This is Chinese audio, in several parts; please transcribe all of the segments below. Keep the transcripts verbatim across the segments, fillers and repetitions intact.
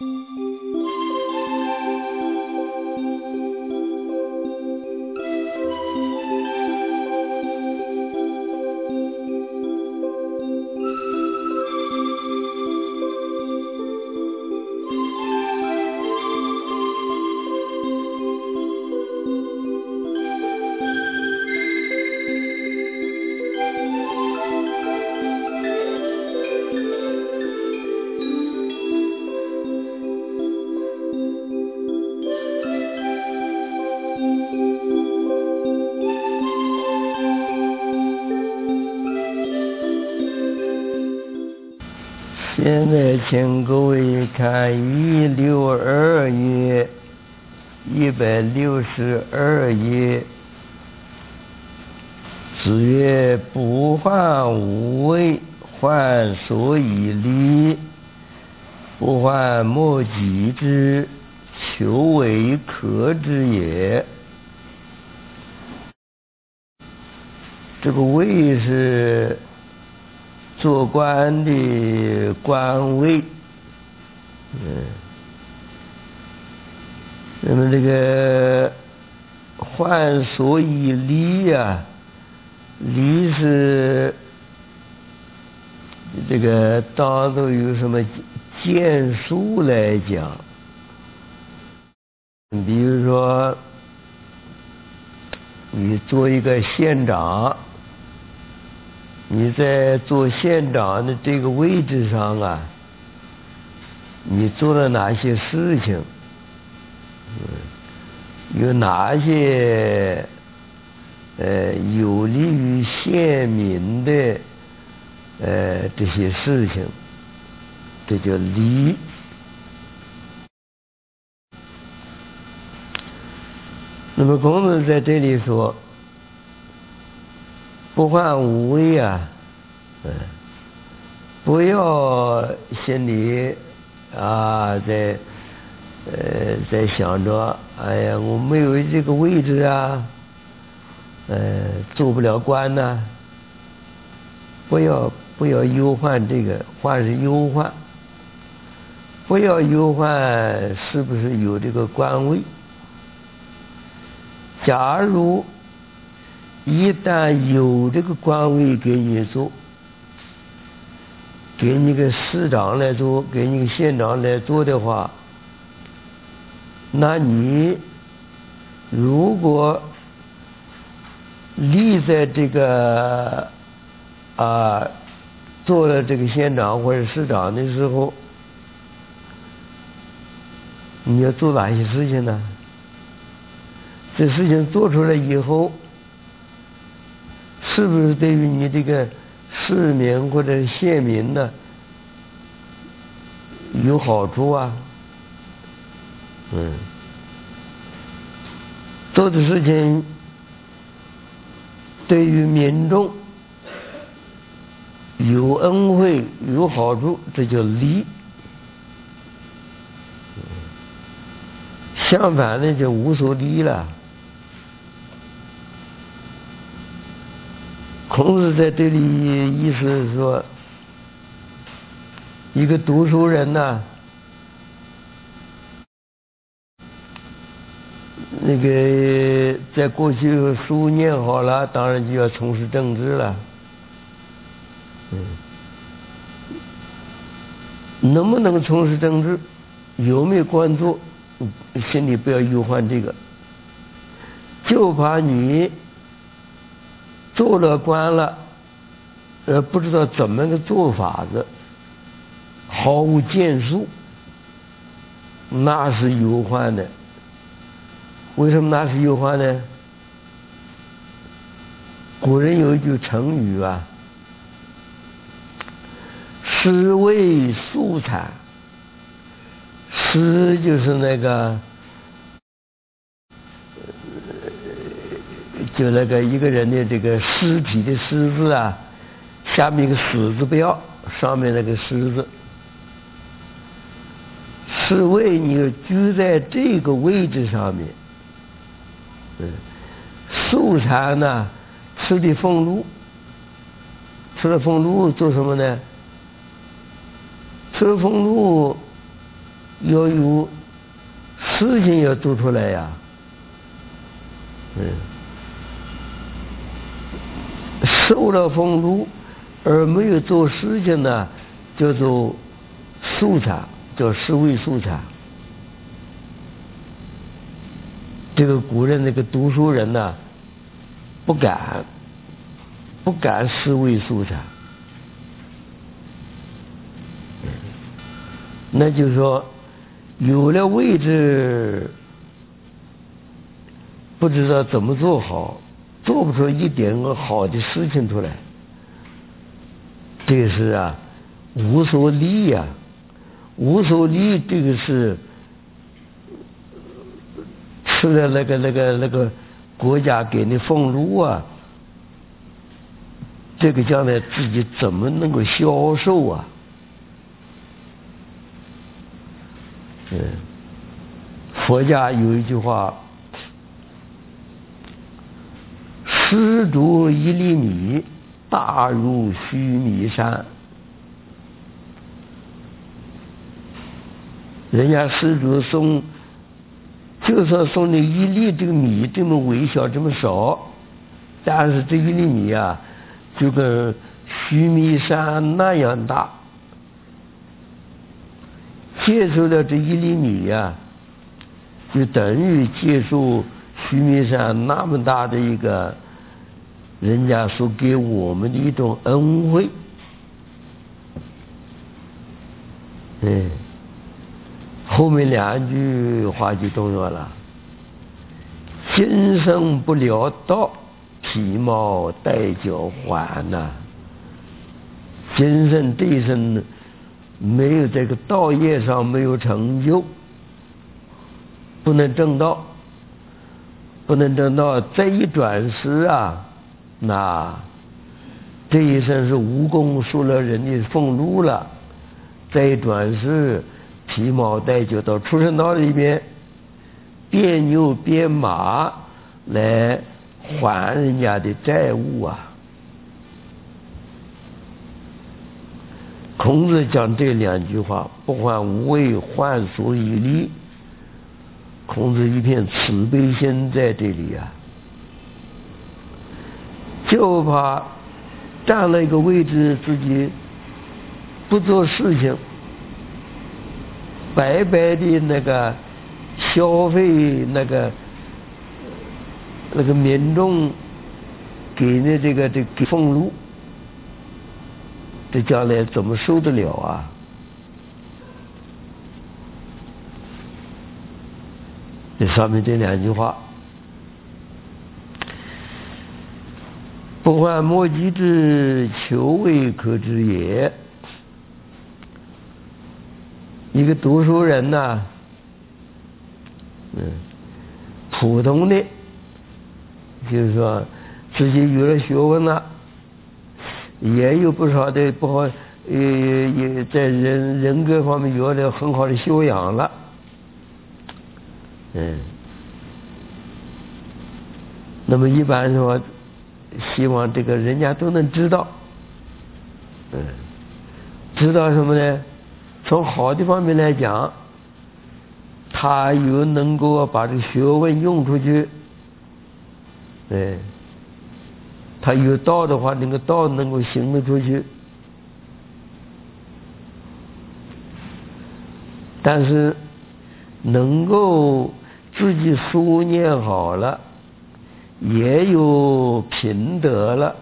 现在请各位看一六二页一百六十二页，子曰：不患无为，患所以立。不患莫及之，求为可知也。这个位是做官的官位，嗯，那么这个患所以立呀，立是这个当中有什么建树来讲，比如说你做一个县长，你在做县长的这个位置上啊，你做了哪些事情？有哪些呃有利于县民的呃这些事情？这叫立。那么孔子在这里说，不患无为啊，嗯，不要心里啊在呃在想着，哎呀，我没有这个位置啊，呃，做不了官呐、啊，不要不要忧患这个，患是忧患，不要忧患是不是有这个官位。假如一旦有这个官位给你做，给你个市长来做，给你个县长来做的话，那你如果立在这个啊做了这个县长或者市长的时候，你要做哪些事情呢？这事情做出来以后，是不是对于你这个市民或者县民呢有好处啊？嗯，做的事情对于民众有恩惠有好处，这叫利。相反的就无所利了。孔子在这里意思是说，一个读书人呐、那个在过去书念好了，当然就要从事政治了。嗯，能不能从事政治，有没有官做，心里不要忧患这个，就怕你做了官了，呃，不知道怎么个做法子，毫无建树，那是忧患的。为什么那是忧患呢？古人有一句成语啊，失为素产。尸就是那个，就那个一个人的这个尸体的尸字啊，下面一个死字标，上面那个尸字。是为你居在这个位置上面，嗯，素产呢，吃的俸禄，吃了俸禄做什么呢？吃了俸禄要有事情要做出来呀，嗯，受了俸禄而没有做事情呢，叫做素产，叫士为素产。这个古人那个读书人呢，不敢不敢士为素产，那就是说有了位置不知道怎么做好，做不出一点个好的事情出来，这个是啊无所利呀、啊，无所利，这个是吃了那个那个那个国家给你俸禄啊，这个将来自己怎么能够销售啊？嗯，佛家有一句话：施主一粒米，大如须弥山。人家施主送，就算送你一粒这个米这么微小这么少，但是这一粒米啊，就跟须弥山那样大。接受了这一粒米啊，就等于接受须弥山那么大的一个人家所给我们的一种恩惠。嗯，后面两句话就重要了：今生不了道，皮毛带脚还呐、啊。今生这一生没有这个道业上没有成就，不能正道，不能正道，再一转世啊，那这一生是无功受了人的俸禄了，再一转世皮毛带脚到畜生道里面变牛变马来还人家的债务啊。孔子讲这两句话，不患无为，患所以立。孔子一片慈悲心在这里啊，就怕占了一个位置，自己不做事情，白白的那个消费那个那个民众给的这个这个俸禄，这将来怎么受得了啊？这上面这两句话，不患莫及之，求未可知也。一个读书人呐、啊，嗯，普通的，就是说自己有了学问了，也有不少的不好，呃，也在人人格方面有了很好的修养了，嗯，那么一般说，希望这个人家都能知道，嗯，知道什么呢？从好的方面来讲，他有能够把这个学问用出去，哎，他有道的话，那个道能够行得出去。但是能够自己书念好了，也有品德了，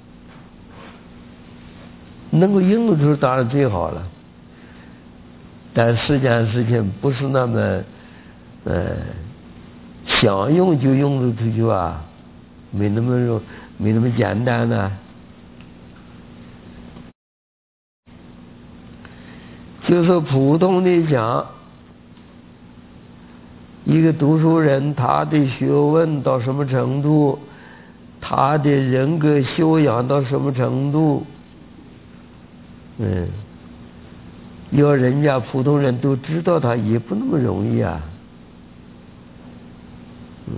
能够用得出当然最好了。但世间事情不是那么，呃，想用就用得出去啊，没那么容，没那么简单呢、啊。就说普通的讲，一个读书人，他的学问到什么程度，他的人格修养到什么程度，嗯。要人家普通人都知道他也不那么容易啊，嗯，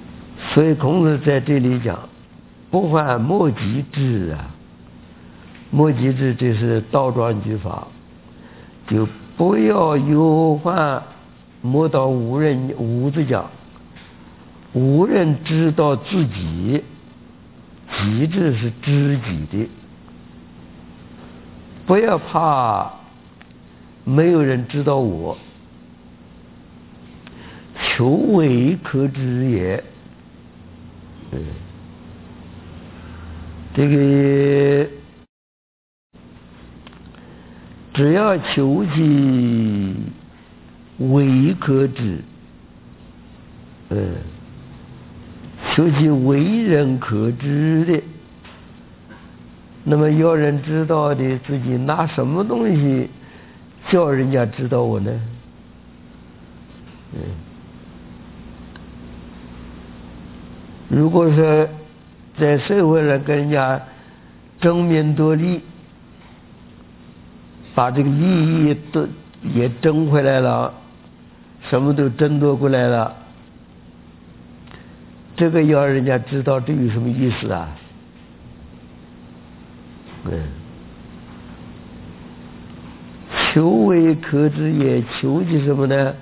所以孔子在这里讲，不患莫及之啊， 莫及之，这是倒装句法，就不要有患莫到无人无字讲，无人知道自己，己字是知己的，不要怕没有人知道我，求为可知也。嗯，这个只要求其为可知，嗯，求其为人可知的，那么要人知道的，自己拿什么东西叫人家知道我呢？嗯，如果说在社会上跟人家争名夺利，把这个利益都也争回来了，什么都争夺过来了，这个要人家知道，这有什么意思啊？嗯，求为可知也，求的什么呢？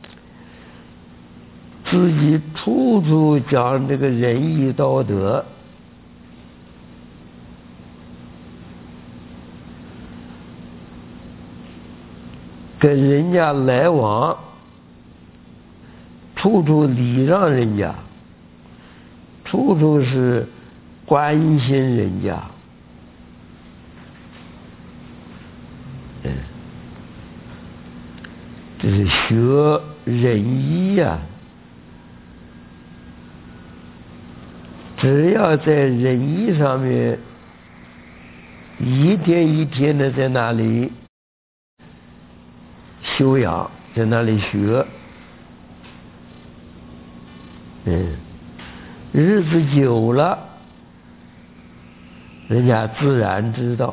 自己处处讲这个仁义道德，跟人家来往，处处礼让人家，处处是关心人家。嗯，这是学仁义呀、啊。只要在仁义上面一天一天的在那里修养，在那里学，嗯，日子久了，人家自然知道，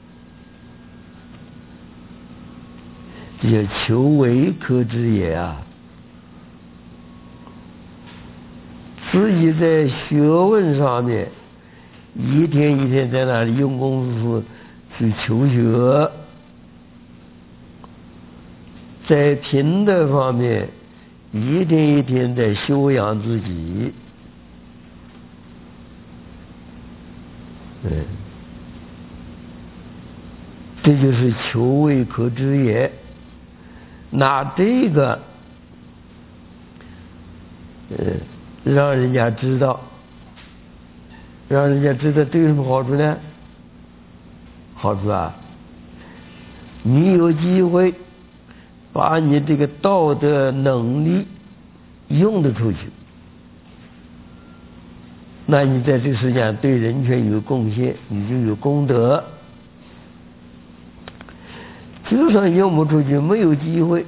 这叫求为可知也啊。自己在学问上面一天一天在那里用功夫去求学，在品德方面一天一天在修养自己，嗯，这就是求为可知也。拿这个呃让人家知道，让人家知道对有什么好处呢？好处啊，你有机会把你这个道德能力用得出去，那你在这个世界上对人权有贡献，你就有功德。就算用不出去，没有机会，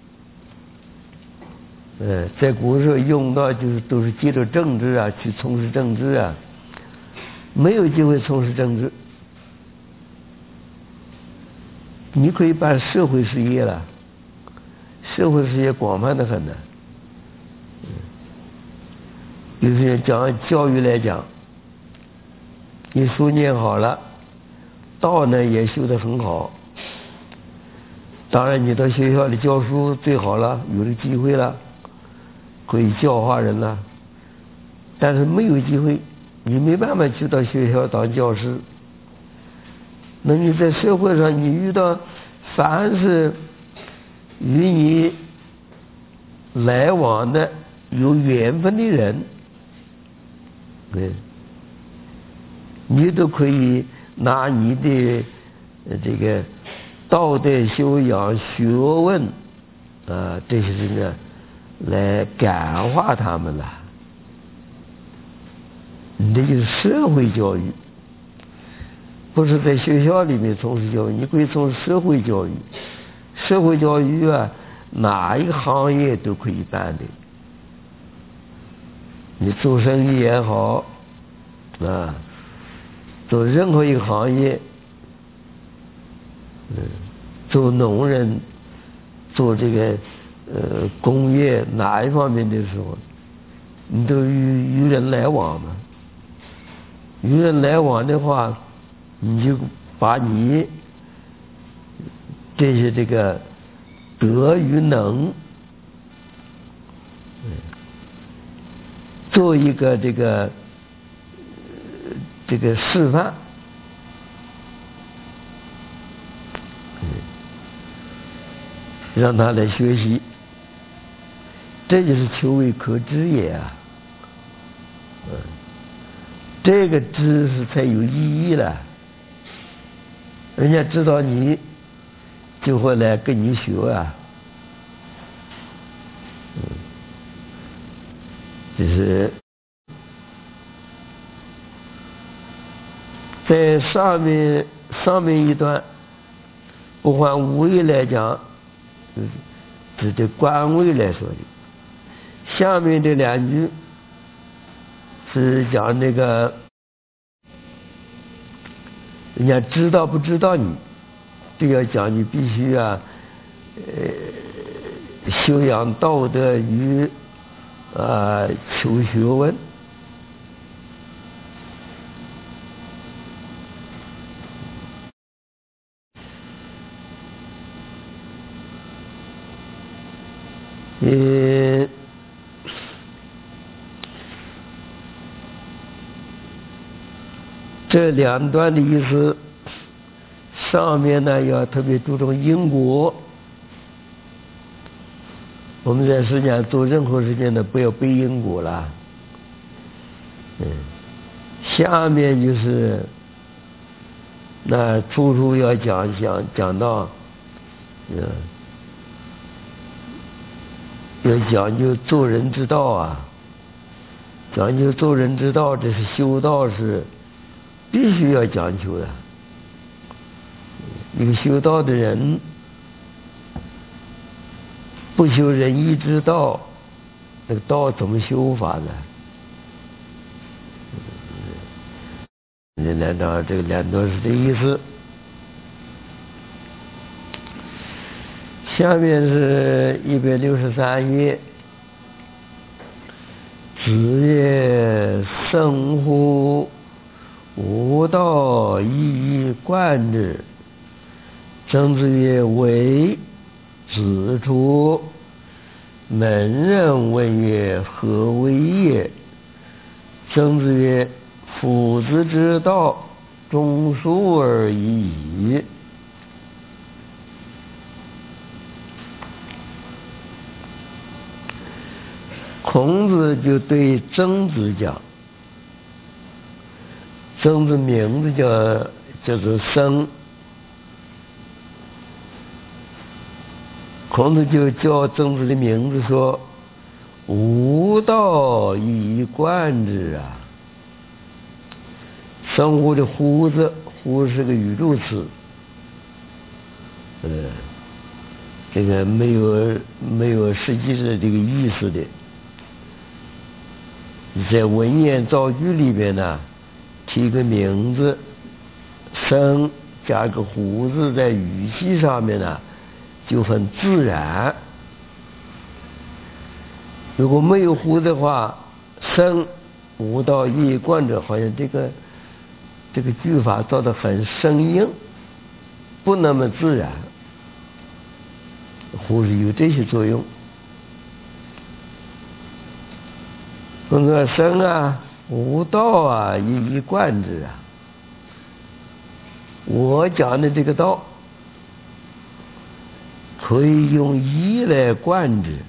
呃，在古时候用到就是都是借着政治啊去从事政治啊，没有机会从事政治，你可以办社会事业了，社会事业广泛的很呢。有些人讲教育来讲，你书念好了，道呢也修得很好，当然你到学校里教书最好了，有了机会了，可以教化人了，但是没有机会，你没办法去到学校当教师。那你在社会上你遇到凡是与你来往的有缘分的人，对，你都可以拿你的这个道德修养、学问啊这些人呢来感化他们了。你这就是社会教育，不是在学校里面从事教育，你可以从事社会教育。社会教育啊，哪一个行业都可以办的。你做生意也好，啊，做任何一个行业，嗯，做农人，做这个呃工业哪一方面的时候，你都与与人来往嘛。与人来往的话，你就把你这些这个德与能，做一个这个这个示范，让他来学习，这就是求为可知也啊。嗯，这个知识才有意义了，人家知道你就会来跟你学啊。嗯，就是在上面上面一段不换无为来讲，指的官位来说的，下面这两句是讲那个人家知道不知道你，这要讲你必须啊，呃，修养道德与啊求学问。呃，这两段的意思，上面呢要特别注重因果。我们在世间做任何事情呢，不要背因果了。嗯，下面就是那处处要讲讲讲到，嗯。要讲究做人之道啊，讲究做人之道，这是修道是必须要讲究的。一个修道的人不修仁义之道，那个道怎么修法呢？这两章这个两段是这意思。下面是一百六十三页，子曰：“圣乎！吾道一以贯之。”曾子曰：“为子出。”门人问曰：“何为也？”曾子曰：“夫子之道，忠恕而已矣。”孔子就对曾子讲，曾子名字叫叫做申，孔子就叫曾子的名字说：“吾道一以贯之啊。”生乎的乎字，乎是个语助词，呃，这个没有没有实际的这个意思的。在文言造句里边呢，提个名字，生加个乎字，在语气上面呢就很自然。如果没有乎的话，生吾道一以贯之，好像这个这个句法造得很生硬，不那么自然。乎是有这些作用。那个生啊，吾道啊，一以贯之啊。我讲的这个道，可以用一来贯之。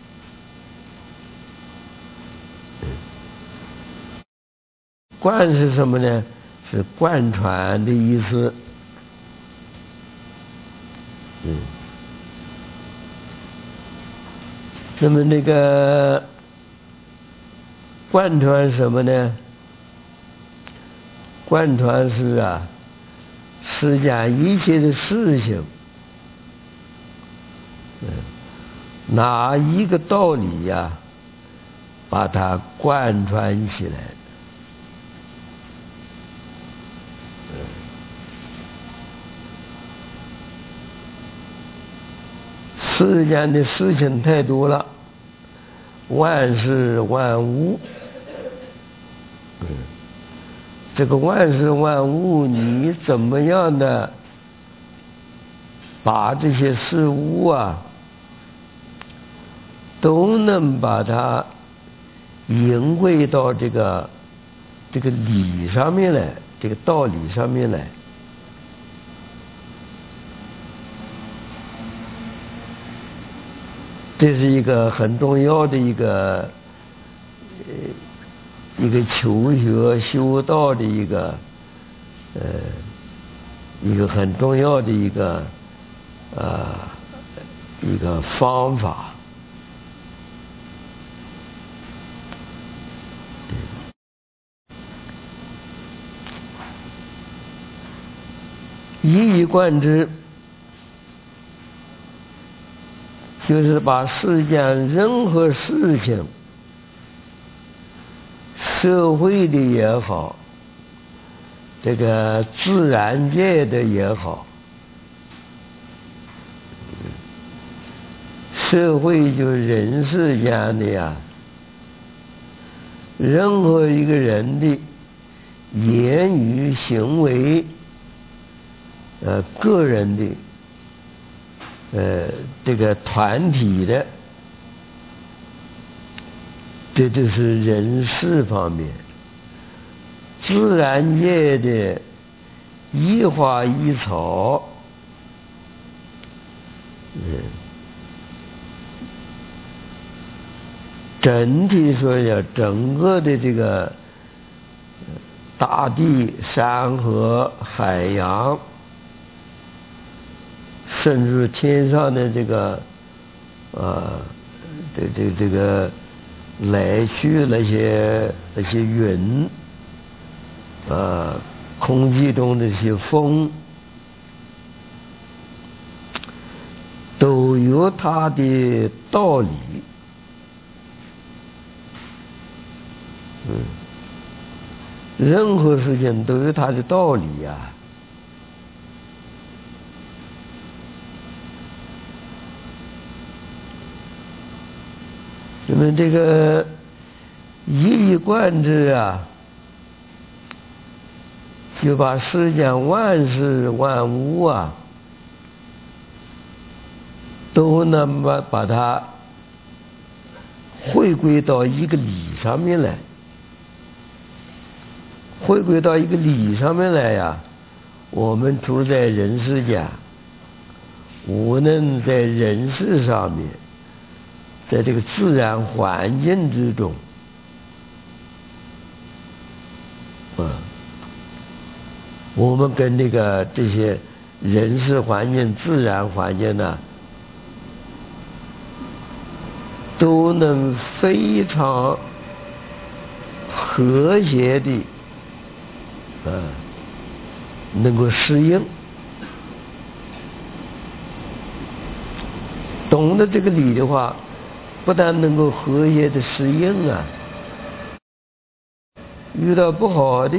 贯是什么呢？是贯穿的意思。嗯。那么那个贯穿什么呢？贯穿是啊，世间一切的事情，嗯，哪一个道理呀、啊，把它贯穿起来。世间的事情太多了，万事万物，嗯， 这个万事万物，你怎么样的把这些事物啊，都能把它引会到这个这个理上面来，这个道理上面来。这是一个很重要的一个呃一个求学修道的一个呃一个很重要的一个呃一个方法。一以贯之，就是把世间任何事情，社会的也好，这个自然界的也好，社会就人世间的呀，任何一个人的言语行为，呃，个人的，呃，这个团体的，这就是人事方面。自然界的一花一草，嗯，整体说呀，整个的这个大地、山河、海洋，甚至天上的这个呃，这这这个来去那些那些云，呃，空气中的这些风，都有它的道理。嗯，任何事情都有它的道理呀、啊。那么这个一以贯之啊，就把世间万事万物啊，都能把把它回归到一个理上面来。回归到一个理上面来呀，我们处在人世间，无论在人世上面，在这个自然环境之中，啊，我们跟这个这些人事环境、自然环境呢，都能非常和谐的。啊，能够适应，懂得这个理的话，不但能够和谐的适应啊，遇到不好的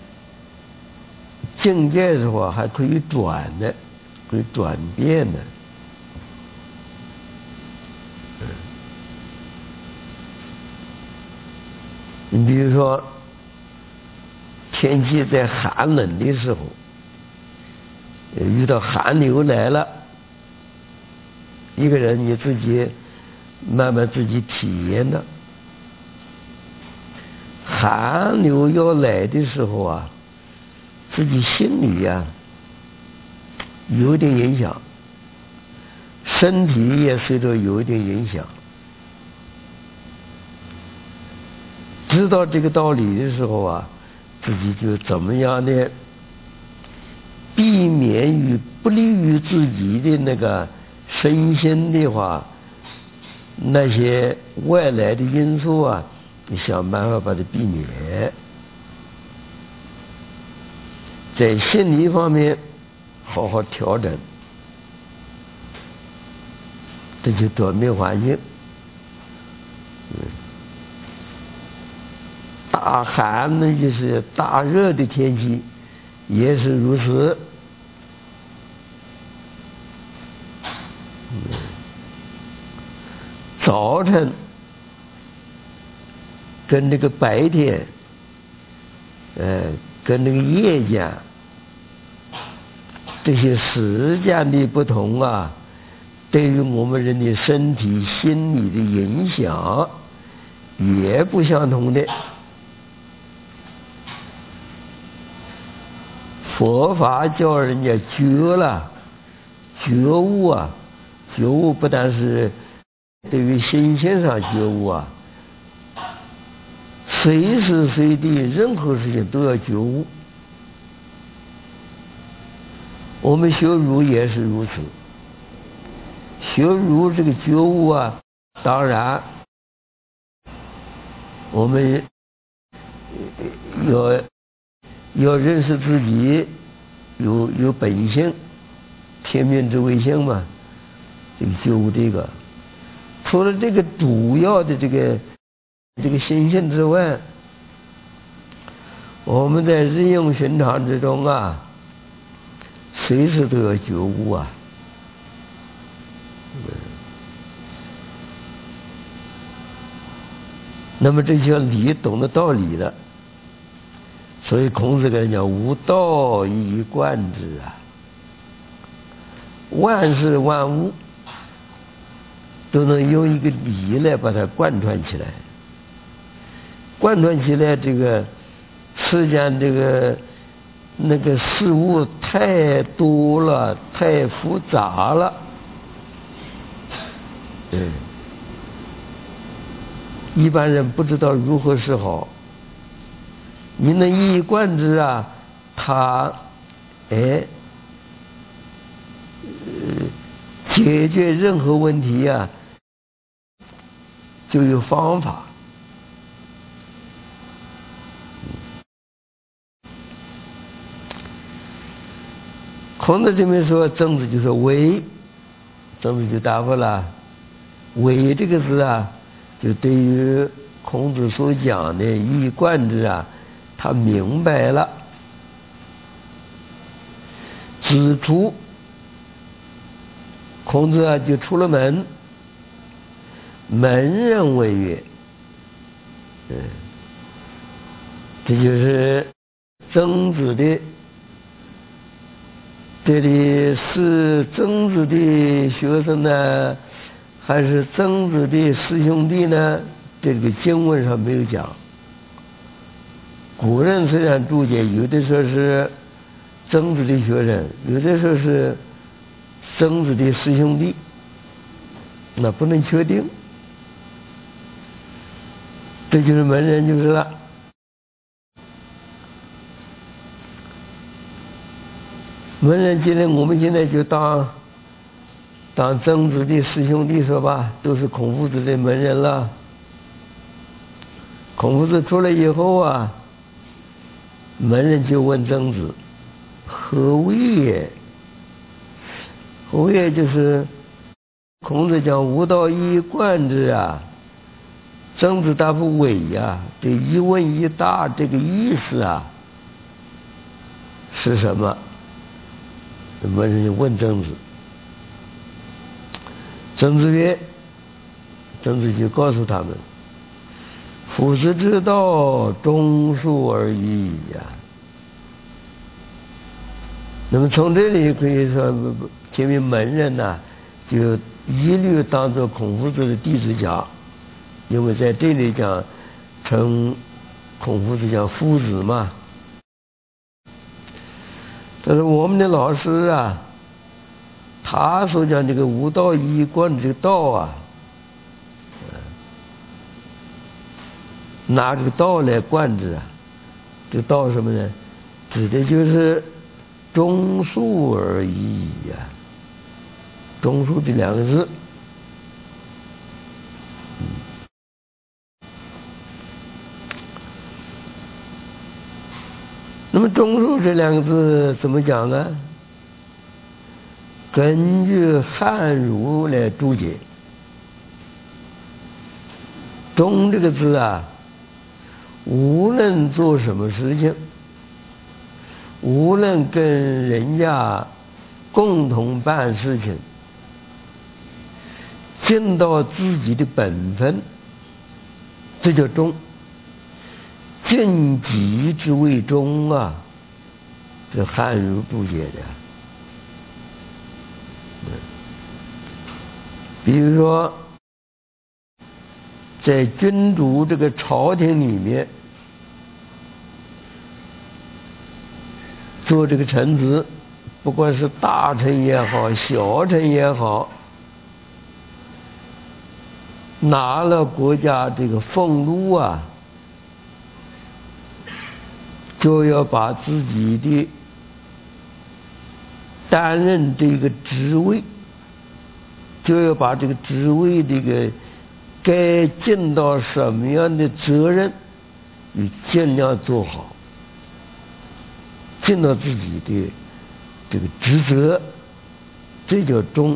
境界的话，还可以转的，可以转变的。你比如说，天气在寒冷的时候，遇到寒流来了，一个人你自己慢慢自己体验的，寒流要来的时候啊，自己心里啊有点影响，身体也随着有一点影响。知道这个道理的时候啊，自己就怎么样呢？避免于不利于自己的那个身心的话，那些外来的因素啊，你想办法把它避免。在心理方面好好调整，这就转变环境。嗯。大寒呢，就是大热的天气，也是如此。嗯、早晨跟这个白天，呃， 跟那个夜间这些时间的不同啊，对于我们人的身体心理的影响也不相同的。佛法叫人家觉了，觉悟啊，觉悟不但是对于心性上觉悟啊，随时随地任何事情都要觉悟。我们学儒也是如此，学儒这个觉悟啊，当然我们要要认识自己有有本性，天命之谓性嘛，这个觉悟这个，除了这个主要的这个这个心性之外，我们在日用寻常之中啊，随时都要觉悟啊。那么这些理懂得道理了，所以孔子跟人讲无道一以贯之啊，万事万物都能用一个理来把它贯穿起来，贯穿起来，这个世间这个那个事物太多了，太复杂了，嗯，一般人不知道如何是好。你能一以贯之啊，他哎，呃，解决任何问题啊，就有方法。孔子这边说曾子就说为，曾子就答复了，为这个字啊，就对于孔子所讲的一以贯之啊，他明白了。子出，孔子啊就出了门，门人谓曰，嗯，这就是曾子的，这里是曾子的学生呢，还是曾子的师兄弟呢？这个经文上没有讲。古人虽然注解，有的说是曾子的学生，有的说是曾子的师兄弟，那不能确定。这就是门人就是了。门人现在我们现在就当当曾子的师兄弟说吧，都是孔夫子的门人了。孔夫子出来以后啊，门人就问曾子何谓也？何谓就是孔子讲无道一以贯之啊，曾子答复谓呀，这一问一答这个意思啊是什么？门人就问曾子，曾子曰，曾子就告诉他们，夫子之道，忠恕而已呀。那么从这里可以说，这位门人呐、啊，就一律当作孔夫子的弟子讲，因为在这里讲称孔夫子讲夫子嘛。但是我们的老师啊，他所讲这个无道一以贯之这个道啊，拿这个道来贯之啊，这个道什么呢？指的就是忠恕而已呀、啊。忠恕这两个字，嗯，那么忠恕这两个字怎么讲呢？根据汉儒来注解，忠这个字啊，无论做什么事情，无论跟人家共同办事情，尽到自己的本分，这叫忠； 尽己之谓忠啊，这汉儒注解的。比如说，在君主这个朝廷里面，做这个臣子，不管是大臣也好，小臣也好，拿了国家这个俸禄啊，就要把自己的担任这个职位，就要把这个职位这个该尽到什么样的责任，你尽量做好，尽到自己的这个职责，这叫忠。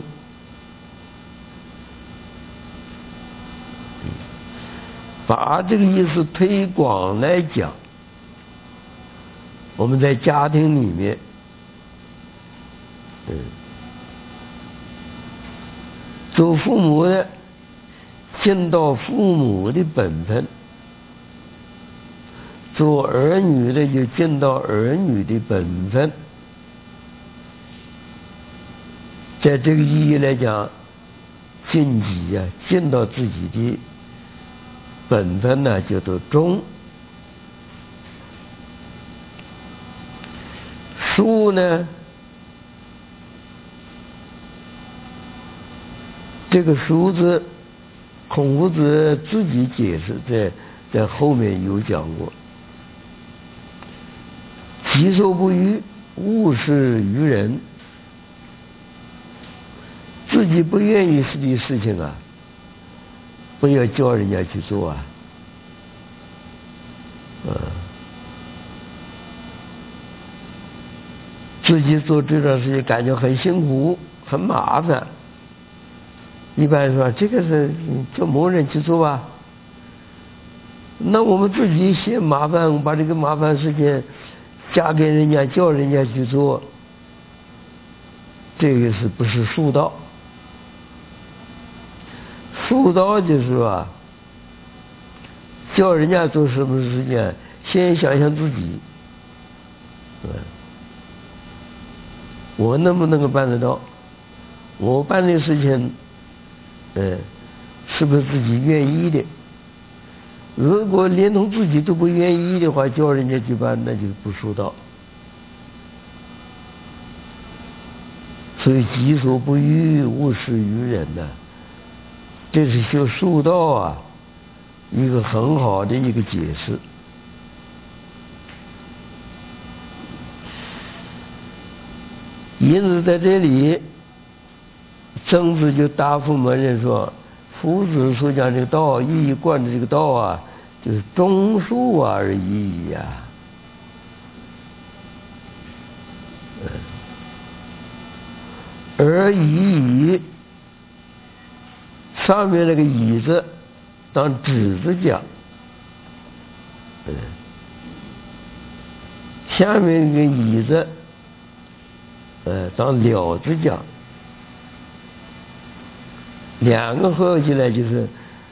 把这个意思推广来讲，我们在家庭里面，嗯，做父母的尽到父母的本分，做儿女的就尽到儿女的本分。在这个意义来讲，尽己呀，尽到自己的本分呢，叫做忠。恕呢，这个恕字，孔夫子自己解释，在在后面有讲过。己所不欲，勿施于人。自己不愿意事的事情啊，不要叫人家去做啊，嗯，自己做这种事情感觉很辛苦、很麻烦。一般说这个是叫某人去做吧，那我们自己嫌麻烦，把这个麻烦事情嫁给人家，叫人家去做，这个是不是恕道？恕道就是说，叫人家做什么事情，先想想自己，嗯，我能不能够办得到？我办的事情，嗯，是不是自己愿意的？如果连同自己都不愿意的话，叫人家去办，那就不恕道。所以己所不欲，勿施于人呐，这是修恕道啊一个很好的一个解释。因此在这里，曾子就答复门人说，夫子所讲这个道，一以贯之这个道啊，就是忠恕而已呀、啊。而以上面那个以字当止字讲，下面那个以字呃当了字讲，两个合起来就是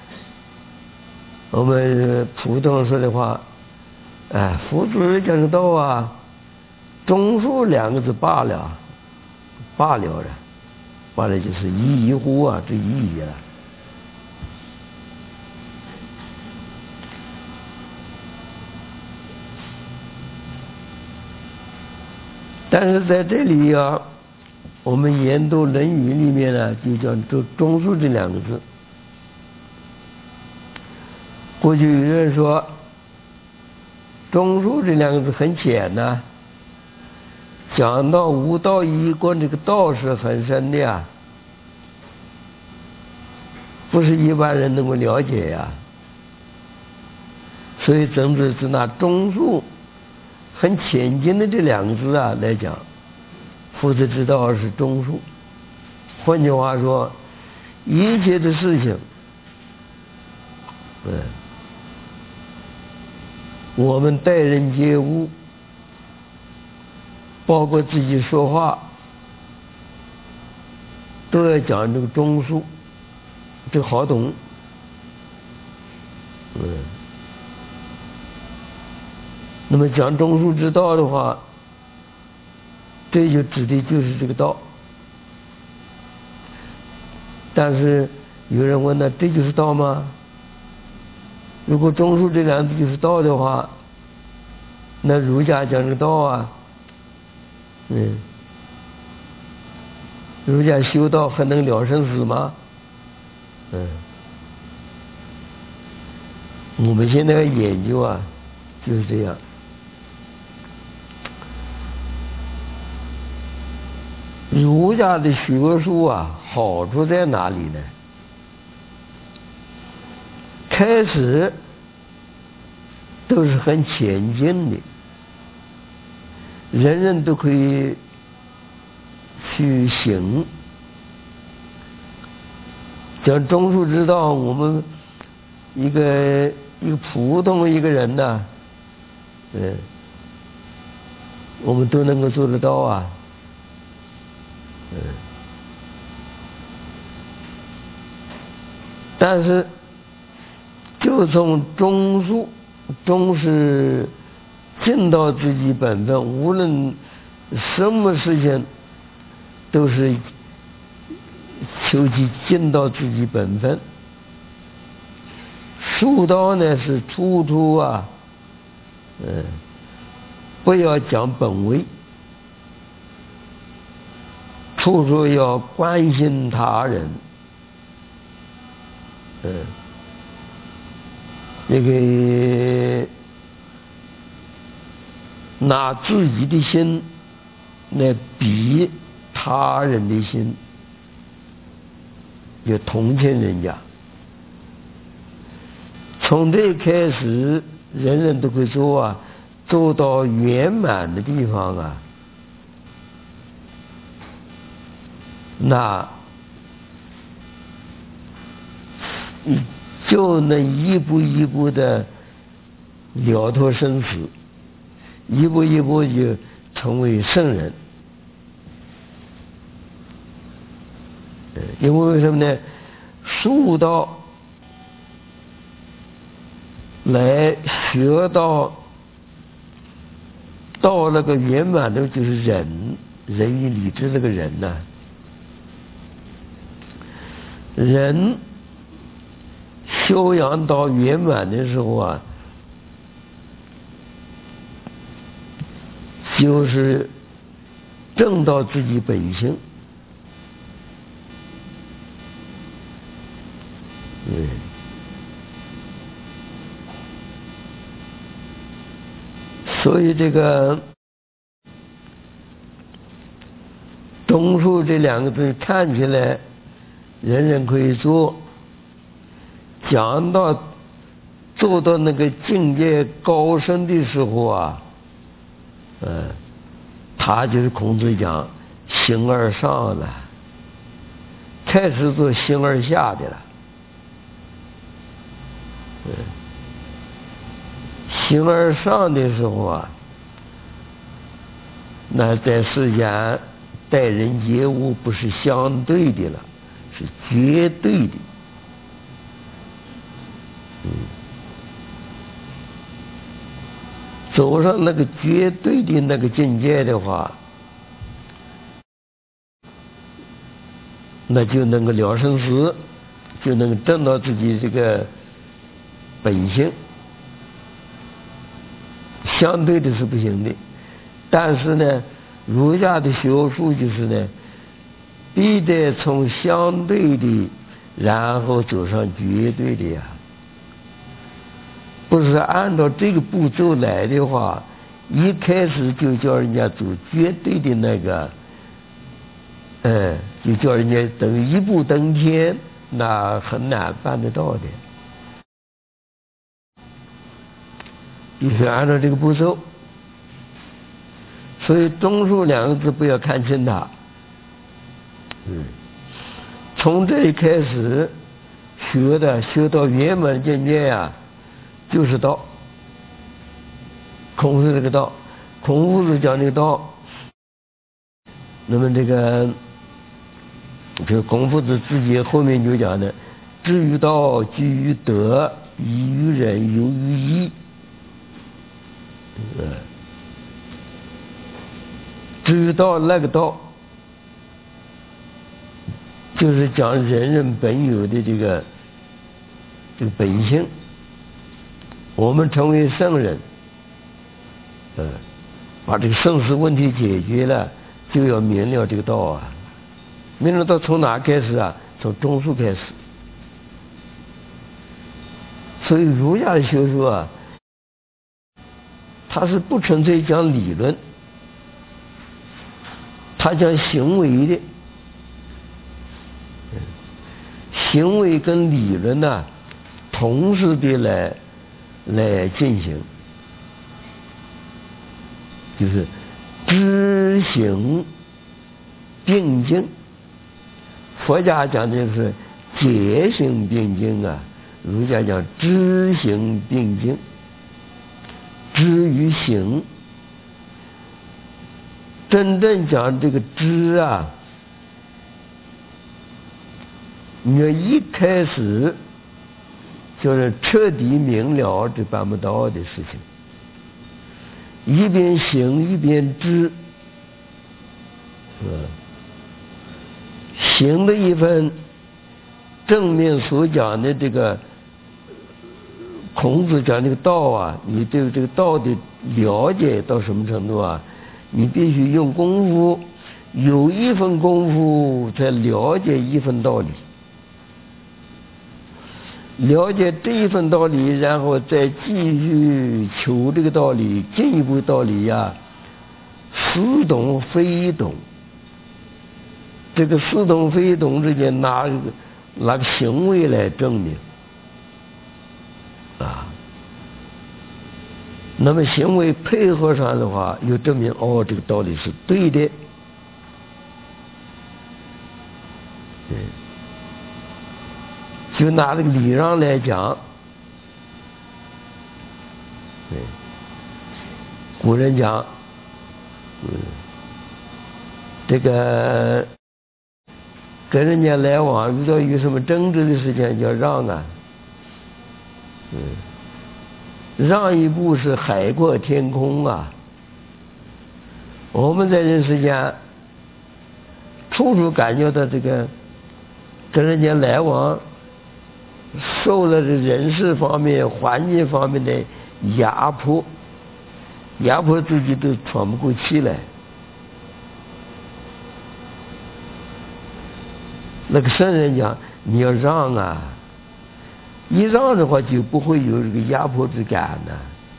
我们普通说的话，哎，夫子讲的道啊，忠恕两个字罢了，罢了了，罢了就是一一乎啊，这意义啊。但是在这里啊，我们研读《论语》里面呢，就叫忠忠恕这两个字。过去有人说，忠恕这两个字很浅呐、啊，讲到无道一观，这个道是很深的呀，不是一般人能够了解呀。所以曾子只拿忠恕很浅近的这两个字啊来讲，夫子之道是忠恕。换句话说，一切的事情，嗯，我们待人接物，包括自己说话，都要讲这个忠恕，这好懂。嗯， 那么讲中恕之道的话，这就指的就是这个道。但是有人问呢，这就是道吗？如果中恕这两字就是道的话，那儒家讲这个道啊，嗯，儒家修道还能了生死吗？嗯，我们现在研究啊，就是这样。儒家的学术啊，好处在哪里呢？开始都是很浅近的，人人都可以去行。讲中恕之道，我们一个一个普通一个人呢，嗯，我们都能够做得到啊。嗯，但是就从中恕，中是尽到自己本分，无论什么事情都是求其尽到自己本分。恕道呢是处处啊，嗯，不要讲本位，处处要关心他人，嗯，这个拿自己的心来比他人的心，就同情人家。从这开始，人人都会做啊，做到圆满的地方啊，那就能一步一步的了脱生死，一步一步就成为圣人。因为为什么呢？恕道来学到到那个圆满的，就是仁，仁义礼智那个仁呐、啊。人修养到圆满的时候啊，就是证到自己本性。嗯，所以这个中恕这两个字看起来人人可以做，讲到做到那个境界高深的时候啊，嗯，他就是孔子讲形而上了，开始做形而下的了。嗯，形而上的时候啊，那在世间待人接物不是相对的了，是绝对的。嗯，走上那个绝对的那个境界的话，那就能够了生死，就能够证到自己这个本性。相对的是不行的，但是呢，儒家的学术就是呢，必得从相对的，然后走上绝对的呀。不是按照这个步骤来的话，一开始就叫人家走绝对的那个，嗯，就叫人家等一步登天，那很难办得到的。必须按照这个步骤，所以中恕两个字不要看轻它。嗯，从这里开始学的修到圆满境界呀、啊，就是道。孔子这个道，孔子讲这个道，那么这个这孔夫子自己后面就讲的：至于道，居于德，以于仁，游于义。 嗯，知道那个道，就是讲人人本有的这个这个本性。我们成为圣人，嗯，把这个生死问题解决了，就要明了这个道啊。明了道从哪开始啊？从中术开始。所以儒家的学说啊，它是不纯粹讲理论，它讲行为的，行为跟理论呢、啊、同时的来来进行，就是知行并进。佛家讲的是戒行并进啊，儒家讲知行并进，知与行。真正讲这个知啊，你要一开始就是彻底明了这办不到的事情，一边行一边知，是吧？行的一份，正面所讲的这个孔子讲这个道啊，你对这个道的了解到什么程度啊？你必须用功夫，有一份功夫才了解一份道理，了解这一份道理，然后再继续求这个道理，进一步道理呀、啊，似懂非懂。这个似懂非懂之间拿拿个行为来证明啊，那么行为配合上的话，又证明哦这个道理是对的。对，就拿这个礼让来讲，对，古人讲，嗯，这个。跟人家来往，遇到有什么争执的事情叫让啊，嗯，让一步是海阔天空啊。我们在人世间，处处感觉到这个跟人家来往，受了这人事方面、环境方面的压迫，压迫自己都喘不过气来。那个圣人讲，你要让啊，一让的话就不会有这个压迫之感呢。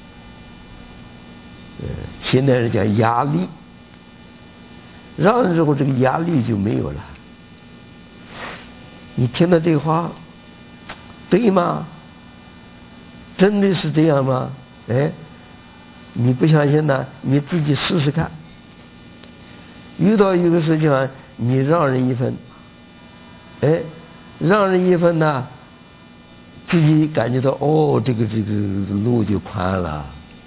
呃，现代人讲压力，让了之后这个压力就没有了。你听到这个话，对吗？真的是这样吗？哎，你不相信呢，你自己试试看。遇到一个事情啊，你让人一分。哎，让人一分呢，自己感觉到哦，这个这个路就宽了。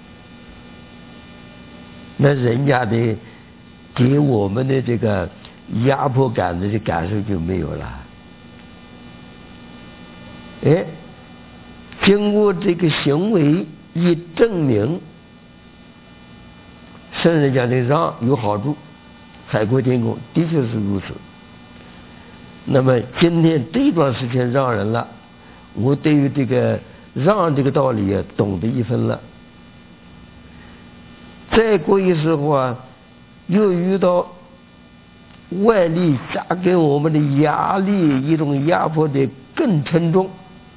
那人家的给我们的这个压迫感的这感受就没有了。哎，经过这个行为一证明，圣人讲的让有好处，海阔天空，的确是如此。那么今天这段时间让人了，我对于这个让这个道理啊懂得一分了。再过一时候啊，又遇到外力加给我们的压力，一种压迫的更沉重，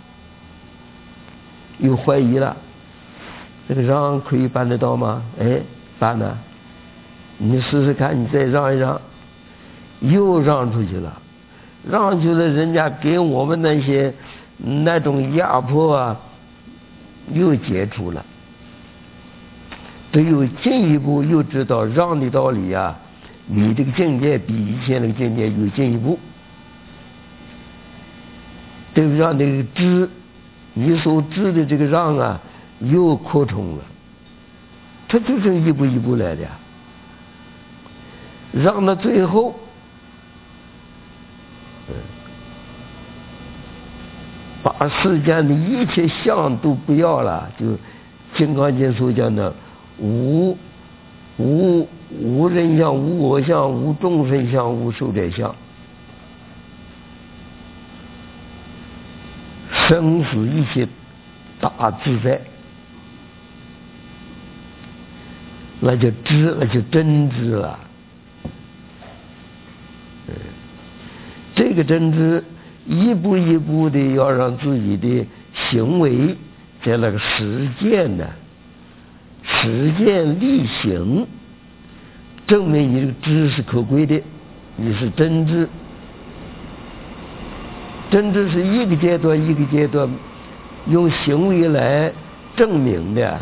又怀疑了，这个让可以办得到吗？哎，办了，你试试看，你再让一让，又让出去了。让去了，人家给我们那些那种压迫啊，又解除了。只有进一步又知道让的道理啊，你这个境界比以前那个境界又进一步，对不对？让那个知，你所知的这个让啊，又扩充了。它就是一步一步来的，让到最后。把世间的一切相都不要了，就《金刚经》所讲的无无无人相、无我相、无众生相、无寿者相，生死一切大自在，那就知，那就真知了。这个真知一步一步的要让自己的行为在那个实践呢，实践力行，证明你这个知是可贵的，你是真知。真知是一个阶段一个阶段用行为来证明的。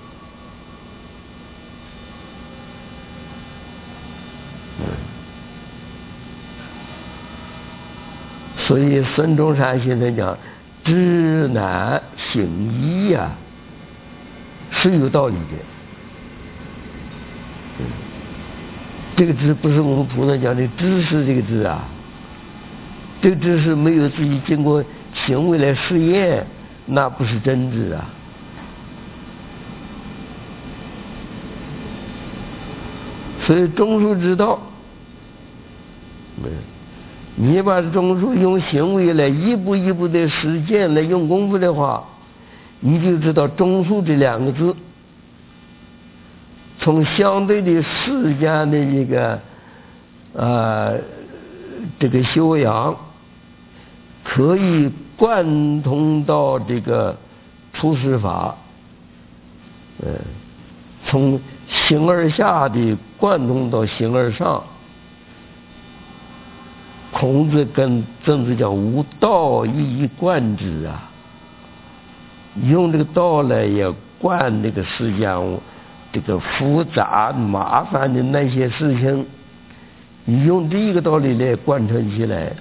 所以孙中山现在讲知难行易呀、啊，是有道理的。这个知不是我们普通讲的知识，这个知啊，这个知识没有自己经过行为来试验，那不是真知啊。所以中枢之道，嗯。你把中枢用行为来一步一步的实践来用功夫的话，你就知道中枢这两个字从相对的世间的一个呃这个修养可以贯通到这个出世法，呃从形而下的贯通到形而上。孔子跟曾子讲无道一以贯之啊，用这个道来也贯这个世间这个复杂麻烦的那些事情，你用这一个道理来贯穿起来，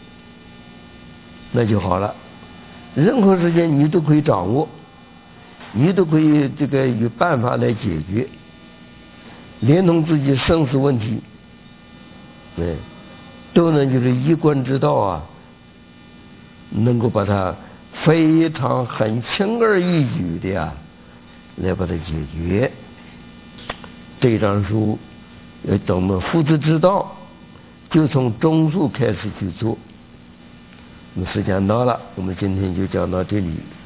那就好了。任何事情你都可以掌握，你都可以这个有办法来解决，连同自己生死问题，对。都能就是一贯之道啊，能够把它非常很轻而易举的呀来把它解决。这张书要等我们父子之道，就从中枢开始去做。那么时间到了，我们今天就讲到这里。